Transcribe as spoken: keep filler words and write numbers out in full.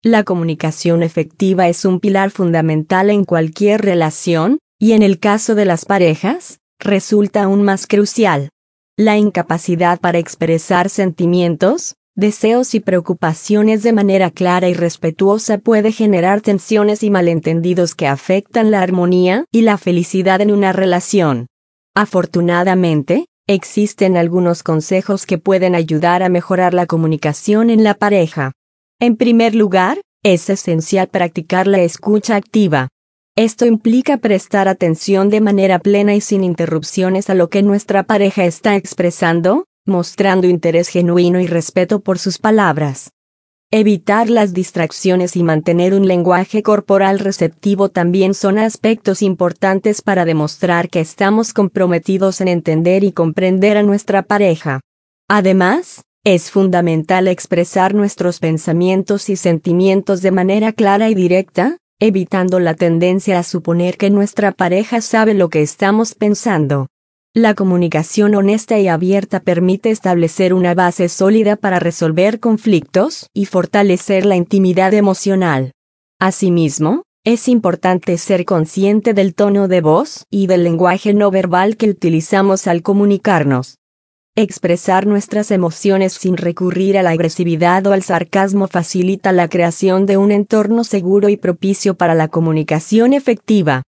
La comunicación efectiva es un pilar fundamental en cualquier relación, y en el caso de las parejas, resulta aún más crucial. La incapacidad para expresar sentimientos, deseos y preocupaciones de manera clara y respetuosa puede generar tensiones y malentendidos que afectan la armonía y la felicidad en una relación. Afortunadamente, existen algunos consejos que pueden ayudar a mejorar la comunicación en la pareja. En primer lugar, es esencial practicar la escucha activa. Esto implica prestar atención de manera plena y sin interrupciones a lo que nuestra pareja está expresando, mostrando interés genuino y respeto por sus palabras. Evitar las distracciones y mantener un lenguaje corporal receptivo también son aspectos importantes para demostrar que estamos comprometidos en entender y comprender a nuestra pareja. Además, es fundamental expresar nuestros pensamientos y sentimientos de manera clara y directa, evitando la tendencia a suponer que nuestra pareja sabe lo que estamos pensando. La comunicación honesta y abierta permite establecer una base sólida para resolver conflictos y fortalecer la intimidad emocional. Asimismo, es importante ser consciente del tono de voz y del lenguaje no verbal que utilizamos al comunicarnos. Expresar nuestras emociones sin recurrir a la agresividad o al sarcasmo facilita la creación de un entorno seguro y propicio para la comunicación efectiva.